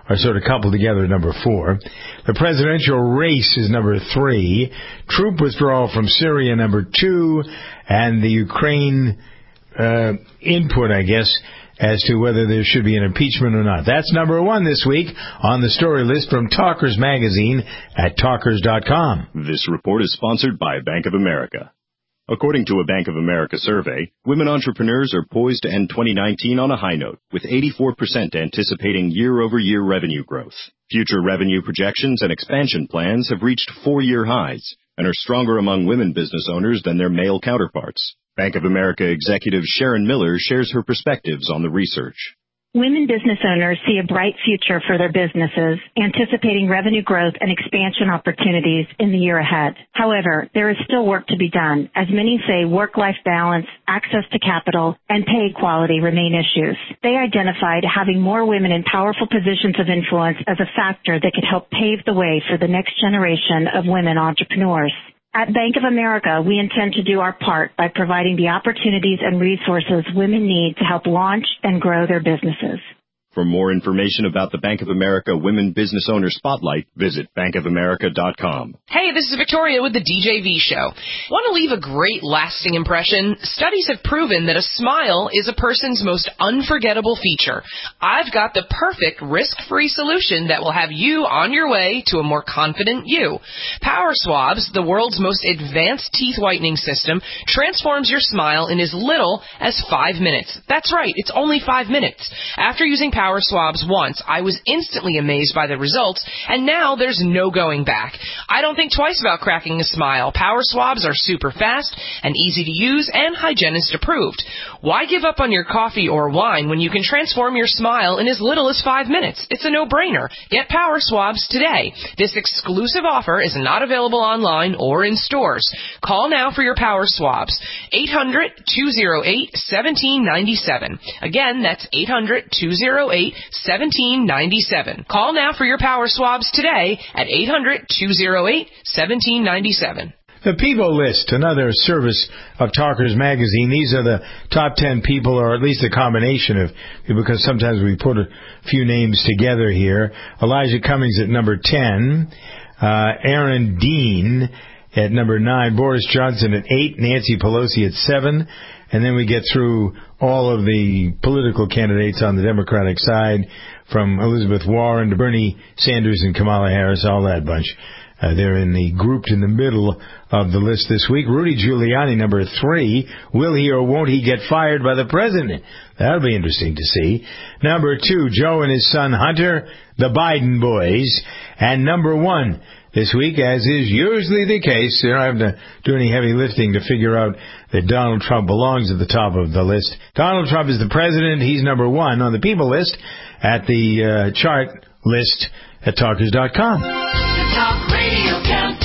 are sort of coupled together at number four. The presidential race is number three. Troop withdrawal from Syria, number two. And the Ukraine uh, input, I guess, as to whether there should be an impeachment or not. That's number one this week on the story list from Talkers Magazine at talkers dot com. This report is sponsored by Bank of America. According to a Bank of America survey, women entrepreneurs are poised to end twenty nineteen on a high note, with eighty-four percent anticipating year-over-year revenue growth. Future revenue projections and expansion plans have reached four-year highs and are stronger among women business owners than their male counterparts. Bank of America executive Sharon Miller shares her perspectives on the research. Women business owners see a bright future for their businesses, anticipating revenue growth and expansion opportunities in the year ahead. However, there is still work to be done, as many say work-life balance, access to capital, and pay equality remain issues. They identified having more women in powerful positions of influence as a factor that could help pave the way for the next generation of women entrepreneurs. At Bank of America, we intend to do our part by providing the opportunities and resources women need to help launch and grow their businesses. For more information about the Bank of America Women Business Owner Spotlight, visit bank of america dot com. Hey, this is Victoria with the D J V Show. Want to leave a great lasting impression? Studies have proven that a smile is a person's most unforgettable feature. I've got the perfect risk-free solution that will have you on your way to a more confident you. Power Swabs, the world's most advanced teeth whitening system, transforms your smile in as little as five minutes. That's right, it's only five minutes. After using Power Power Swabs once, I was instantly amazed by the results, and now there's no going back. I don't think twice about cracking a smile. Power Swabs are super fast and easy to use and hygienist approved. Why give up on your coffee or wine when you can transform your smile in as little as five minutes? It's a no-brainer. Get Power Swabs today. This exclusive offer is not available online or in stores. Call now for your Power Swabs. eight hundred, two oh eight, one seven nine seven. Again, that's eight hundred, two oh eight, one seven nine seven. Call now for your Power Swabs today at eight hundred, two oh eight, one seven nine seven. The People List, another service of Talkers Magazine. These are the top ten people, or at least a combination of, because sometimes we put a few names together here. Elijah Cummings at number ten, uh, Aaron Dean at number nine, Boris Johnson at eight, Nancy Pelosi at seven, and then we get through all of the political candidates on the Democratic side, from Elizabeth Warren to Bernie Sanders and Kamala Harris, all that bunch. Uh, they're in the grouped in the middle of the list this week. Rudy Giuliani, number three. Will he or won't he get fired by the president? That'll be interesting to see. Number two, Joe and his son Hunter, the Biden boys. And number one this week, as is usually the case, they don't have to do any heavy lifting to figure out that Donald Trump belongs at the top of the list. Donald Trump is the president. He's number one on the People List at the uh, chart list at talkers dot com. Talk Radio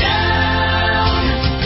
Countdown.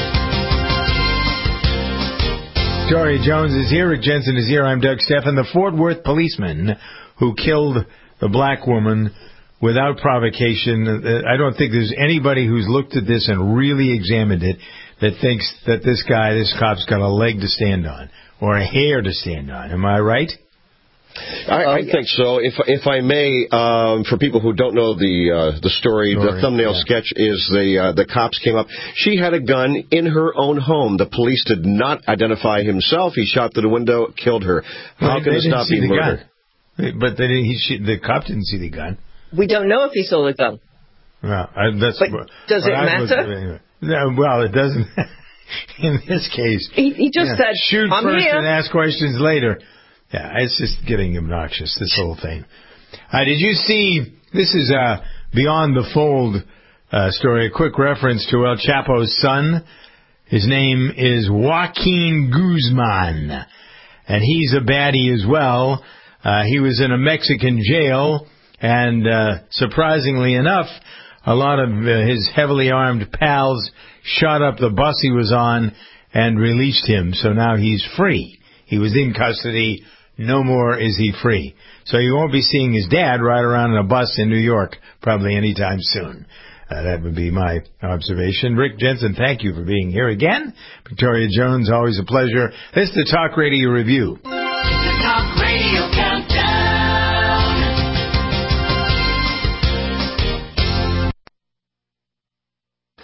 Tori Jones is here. Rick Jensen is here. I'm Doug Stephan. The Fort Worth policeman who killed the black woman without provocation. I don't think there's anybody who's looked at this and really examined it that thinks that this guy, this cop's got a leg to stand on or a hair to stand on. Am I right? I, I think so. If if I may, um, for people who don't know the uh, the story, story, the thumbnail yeah. sketch is the uh, the cops came up. She had a gun in her own home. The police did not identify himself. He shot through the window, killed her. How well, can this not be murder? Gun. But they didn't, he, she, the cop didn't see the gun. We don't know if he saw the gun. Well, I, that's. But what, does what it I matter? Was, no, well, it doesn't. In this case, he, he just yeah, said, "Shoot I'm first here. and ask questions later." Yeah, it's just getting obnoxious, this whole thing. Uh, did you see, this is a Beyond the Fold uh, story, a quick reference to El Chapo's son. His name is Joaquin Guzman, and he's a baddie as well. Uh, he was in a Mexican jail, and uh, surprisingly enough, a lot of uh, his heavily armed pals shot up the bus he was on and released him, so now he's free. He was in custody. No more is he free. So you won't be seeing his dad ride around in a bus in New York probably anytime soon. Uh, that would be my observation. Rick Jensen, thank you for being here again. Victoria Jones, always a pleasure. This is the Talk Radio Review. The Talk Radio Countdown.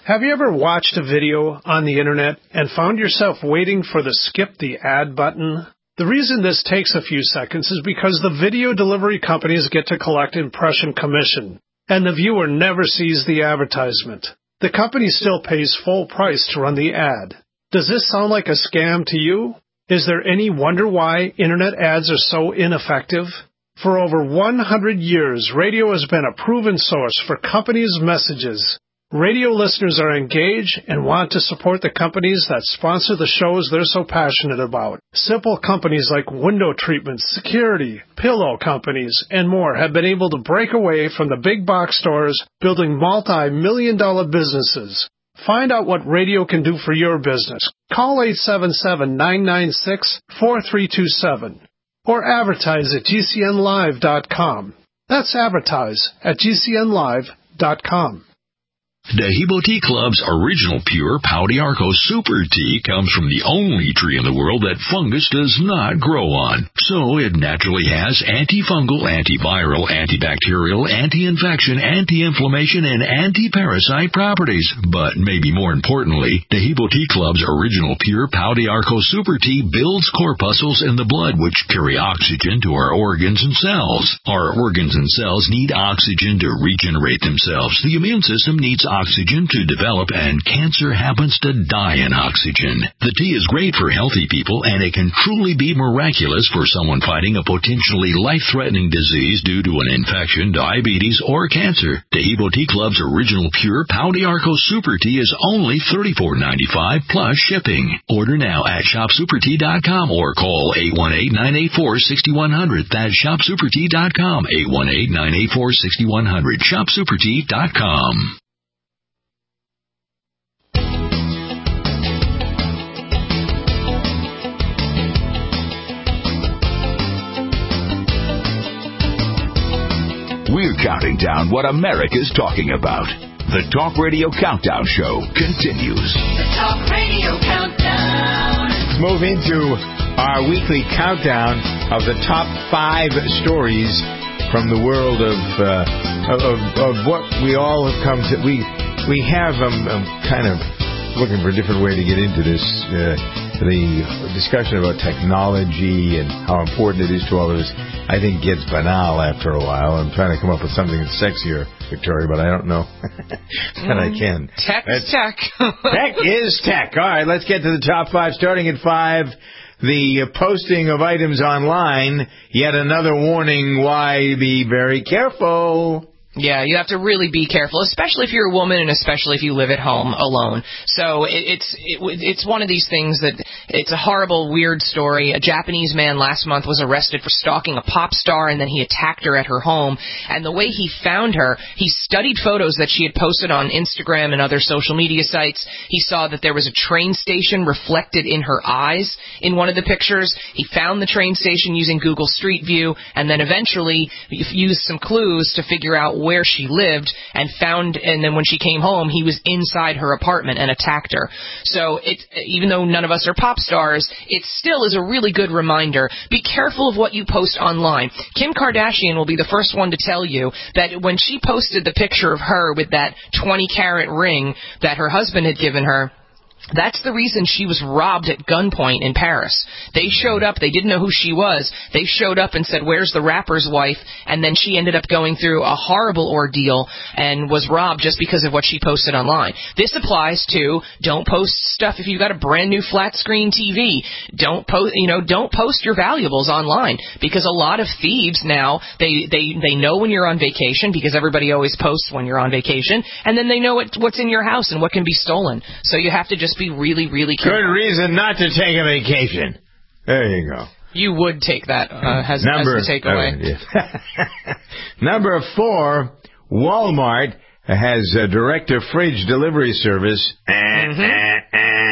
Have you ever watched a video on the internet and found yourself waiting for the skip the ad button? The reason this takes a few seconds is because the video delivery companies get to collect impression commission, and the viewer never sees the advertisement. The company still pays full price to run the ad. Does this sound like a scam to you? Is there any wonder why internet ads are so ineffective? For over one hundred years, radio has been a proven source for companies' messages. Radio listeners are engaged and want to support the companies that sponsor the shows they're so passionate about. Simple companies like window treatments, security, pillow companies, and more have been able to break away from the big box stores, building multi-million dollar businesses. Find out what radio can do for your business. Call eight seven seven, nine nine six, four three two seven or advertise at G C N live dot com. That's advertise at G C N live dot com. Dehibo Tea Club's original pure Pau d'Arco Super Tea comes from the only tree in the world that fungus does not grow on. So it naturally has antifungal, antiviral, antibacterial, anti-infection, anti-inflammation, and anti-parasite properties. But maybe more importantly, Dehibo Tea Club's original pure Pau d'Arco Super Tea builds corpuscles in the blood which carry oxygen to our organs and cells. Our organs and cells need oxygen to regenerate themselves. The immune system needs oxygen to develop, and cancer happens to die in oxygen. The tea is great for healthy people, and it can truly be miraculous for someone fighting a potentially life-threatening disease due to an infection, diabetes, or cancer. Dehibo Tea Club's original pure Pau d'Arco Super Tea is only thirty-four dollars and ninety-five cents plus shipping. Order now at shop super tea dot com or call eight one eight, nine eight four, six one zero zero. That's shop super tea dot com, eight one eight, nine eight four, six one zero zero, shop super tea dot com. We're counting down what America's talking about. The Talk Radio Countdown Show continues. The Talk Radio Countdown. Let's move into our weekly countdown of the top five stories from the world of uh, of, of what we all have come to. We we have um, um, kind of looking for a different way to get into this. Uh, the discussion about technology and how important it is to all of us, I think, gets banal after a while. I'm trying to come up with something that's sexier, Victoria, but I don't know that I can. Tech is tech. Tech is tech. All right, let's get to the top five. Starting at five, the posting of items online. Yet another warning, why be very careful. Yeah, you have to really be careful, especially if you're a woman and especially if you live at home alone. So it, it's it, it's one of these things that it's a horrible, weird story. A Japanese man last month was arrested for stalking a pop star, and then he attacked her at her home. And the way he found her, he studied photos that she had posted on Instagram and other social media sites. He saw that there was a train station reflected in her eyes in one of the pictures. He found the train station using Google Street View, and then eventually used some clues to figure out where she lived, and found, and then when she came home, he was inside her apartment and attacked her. So it, even though none of us are pop stars, it still is a really good reminder. Be careful of what you post online. Kim Kardashian will be the first one to tell you that when she posted the picture of her with that twenty carat ring that her husband had given her, that's the reason she was robbed at gunpoint in Paris. They showed up. They didn't know who she was. They showed up and said, "Where's the rapper's wife?" And then she ended up going through a horrible ordeal and was robbed just because of what she posted online. This applies to don't post stuff if you've got a brand new flat screen T V. Don't post, you know, don't post your valuables online, because a lot of thieves now, they they they know when you're on vacation, because everybody always posts when you're on vacation, and then they know what, what's in your house and what can be stolen. So you have to just be really, really careful. Good reason not to take a vacation. There you go. You would take that uh, as, Number, as the takeaway. Uh, yeah. Number four, Walmart has a direct-to-fridge delivery service. Mm-hmm.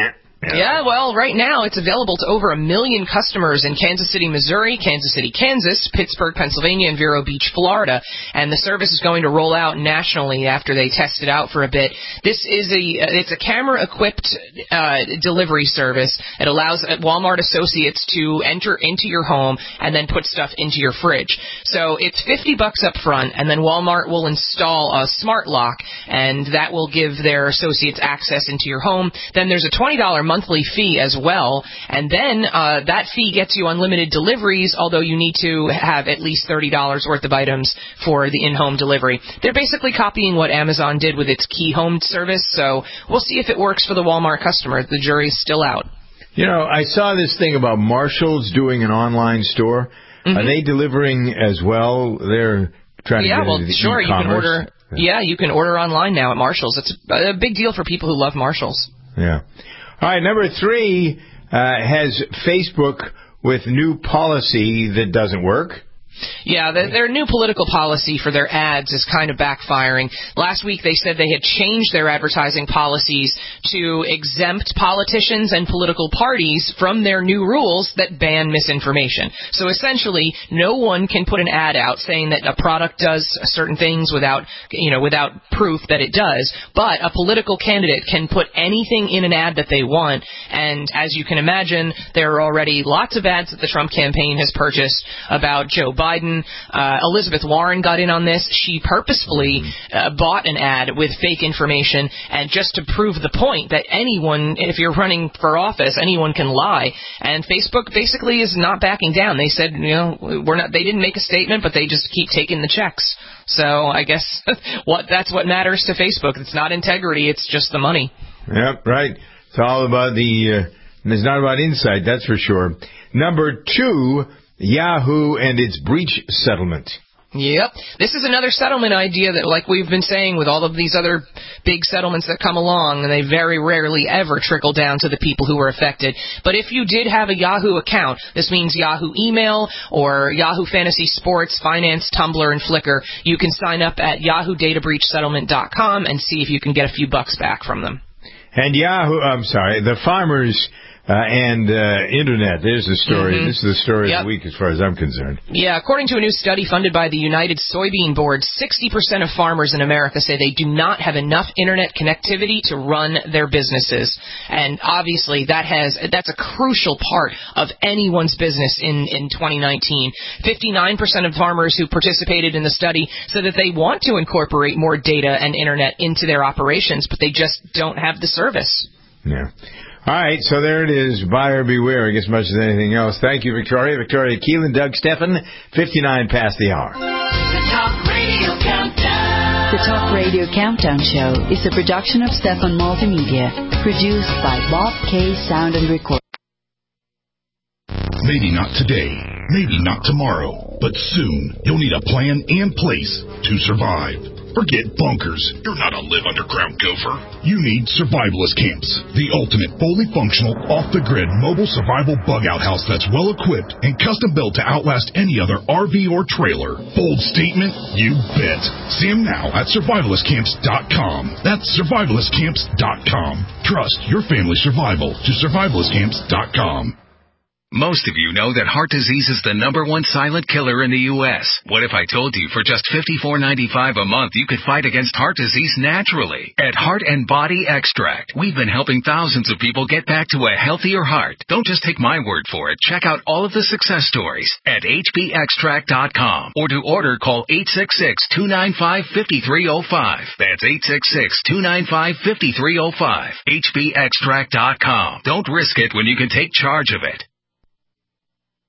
Yeah, well, right now it's available to over a million customers in Kansas City, Missouri, Kansas City, Kansas, Pittsburgh, Pennsylvania, and Vero Beach, Florida. And the service is going to roll out nationally after they test it out for a bit. This is a it's a camera-equipped uh, delivery service. It allows Walmart associates to enter into your home and then put stuff into your fridge. So it's fifty bucks up front, and then Walmart will install a smart lock, and that will give their associates access into your home. Then there's a twenty dollars monthly fee as well, and then uh, that fee gets you unlimited deliveries, although you need to have at least thirty dollars worth of items for the in-home delivery. They're basically copying what Amazon did with its Key Home service, so we'll see if it works for the Walmart customer. The jury's still out. You know, I saw this thing about Marshall's doing an online store. Mm-hmm. Are they delivering as well? They're trying yeah, to get well, into sure, e-commerce. you can order. Yeah. yeah, you can order online now at Marshall's. It's a big deal for people who love Marshall's. Yeah. All right, number three uh, has Facebook with new policy that doesn't work. Yeah, the, their new political policy for their ads is kind of backfiring. Last week they said they had changed their advertising policies to exempt politicians and political parties from their new rules that ban misinformation. So essentially, no one can put an ad out saying that a product does certain things without, you know, without proof that it does. But a political candidate can put anything in an ad that they want. And as you can imagine, there are already lots of ads that the Trump campaign has purchased about Joe Biden. Biden. Uh, Elizabeth Warren got in on this. She purposefully uh, bought an ad with fake information, and just to prove the point that anyone, if you're running for office, anyone can lie. And Facebook basically is not backing down. They said, you know, we're not. They didn't make a statement, but they just keep taking the checks. So I guess what that's what matters to Facebook. It's not integrity. It's just the money. Yep, right. It's all about the. Uh, it's not about insight, that's for sure. Number two. Yahoo and its breach settlement. Yep. This is another settlement idea that, like we've been saying with all of these other big settlements that come along, and they very rarely ever trickle down to the people who were affected. But if you did have a Yahoo account, this means Yahoo email or Yahoo Fantasy Sports, Finance, Tumblr, and Flickr, you can sign up at yahoo data breach settlement dot com and see if you can get a few bucks back from them. And Yahoo, I'm sorry, the farmers... Uh, and uh, Internet, there's the story. Mm-hmm. This is the story yep. of the week as far as I'm concerned. Yeah, according to a new study funded by the United Soybean Board, sixty percent of farmers in America say they do not have enough Internet connectivity to run their businesses. And obviously that has that's a crucial part of anyone's business in, in twenty nineteen. fifty-nine percent of farmers who participated in the study said that they want to incorporate more data and Internet into their operations, but they just don't have the service. Yeah. All right, so there it is. Buyer beware, I guess, much as anything else. Thank you, Victoria. Victoria Keelan, Doug Steffen, fifty-nine past the hour. The Talk Radio Countdown. The Talk Radio Countdown Show is a production of Stefan Multimedia, produced by Bob K. Sound and Record. Maybe not today, maybe not tomorrow, but soon you'll need a plan and place to survive. Forget bunkers. You're not a live underground gopher. You need Survivalist Camps, the ultimate fully functional, off-the-grid mobile survival bug-out house that's well-equipped and custom-built to outlast any other R V or trailer. Bold statement? You bet. See them now at survivalist camps dot com. That's survivalist camps dot com. Trust your family's survival to survivalist camps dot com. Most of you know that heart disease is the number one silent killer in the U S What if I told you for just fifty-four ninety-five a month you could fight against heart disease naturally? At Heart and Body Extract, we've been helping thousands of people get back to a healthier heart. Don't just take my word for it. Check out all of the success stories at h b extract dot com, or to order, call eight six six, two nine five, five three zero five. That's eight six six, two nine five, five three zero five. h b extract dot com. Don't risk it when you can take charge of it.